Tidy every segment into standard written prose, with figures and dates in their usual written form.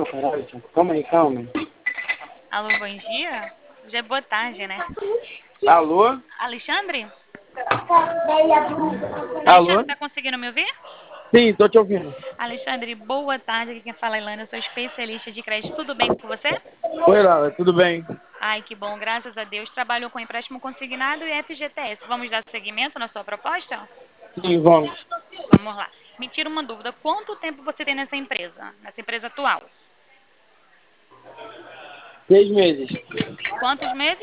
caralho, Thiago. Calma aí, calma. Alô, bom dia? Já é boa tarde, né? Alô? Alexandre? Alexandre, Alô? tá conseguindo me ouvir? Sim, tô te ouvindo. Alexandre, boa tarde. Aqui quem fala é Ilana, eu sou especialista de crédito. Tudo bem com você? Oi, Laura, tudo bem? Ai, que bom, graças a Deus. Trabalhou com empréstimo consignado e FGTS. Vamos dar seguimento na sua proposta? Sim, vamos. Vamos lá. Me tira uma dúvida. Quanto tempo você tem nessa empresa atual? 6 meses. Quantos meses?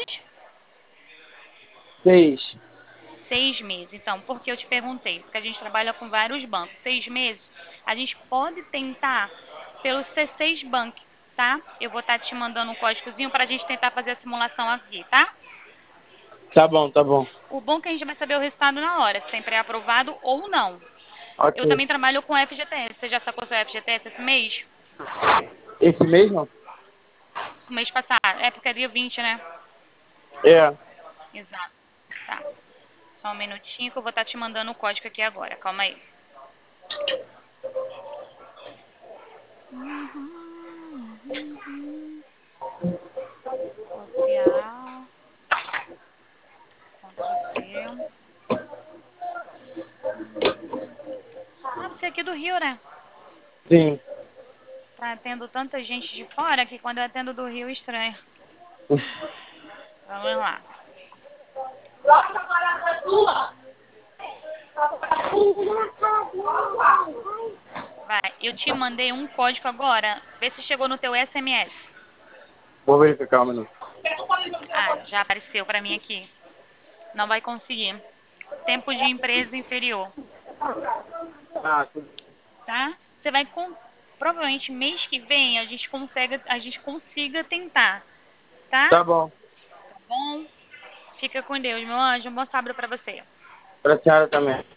6. 6 meses. Então, por que eu te perguntei? Porque a gente trabalha com vários bancos. 6 meses, a gente pode tentar pelo C6 Bank, tá? Eu vou estar te mandando um códigozinho para a gente tentar fazer a simulação aqui, tá? Tá bom, tá bom. O bom é que a gente vai saber o resultado na hora, se sempre é aprovado ou não. Eu Ok. também trabalho com FGTS. Você já sacou seu FGTS esse mês? Esse mesmo? O mês passado. É porque é dia 20, né? É. Exato. Tá. Só um minutinho que eu vou estar te mandando o código aqui agora. Calma aí. Copiar. Ctrl C. Ah, você é aqui do Rio, né? Sim. Tá atendo tanta gente de fora que quando eu atendo do Rio, estranho. Vamos lá. Vai, eu te mandei um código agora. Vê se chegou no teu SMS. Vou verificar um minuto. Ah, já apareceu pra mim aqui. Não vai conseguir. Tempo de empresa inferior, Ah, tudo. tá? Você vai provavelmente mês que vem a gente consiga tentar, tá? Tá bom. Tá bom? Fica com Deus, meu anjo. Um bom sábado pra você. Pra senhora também.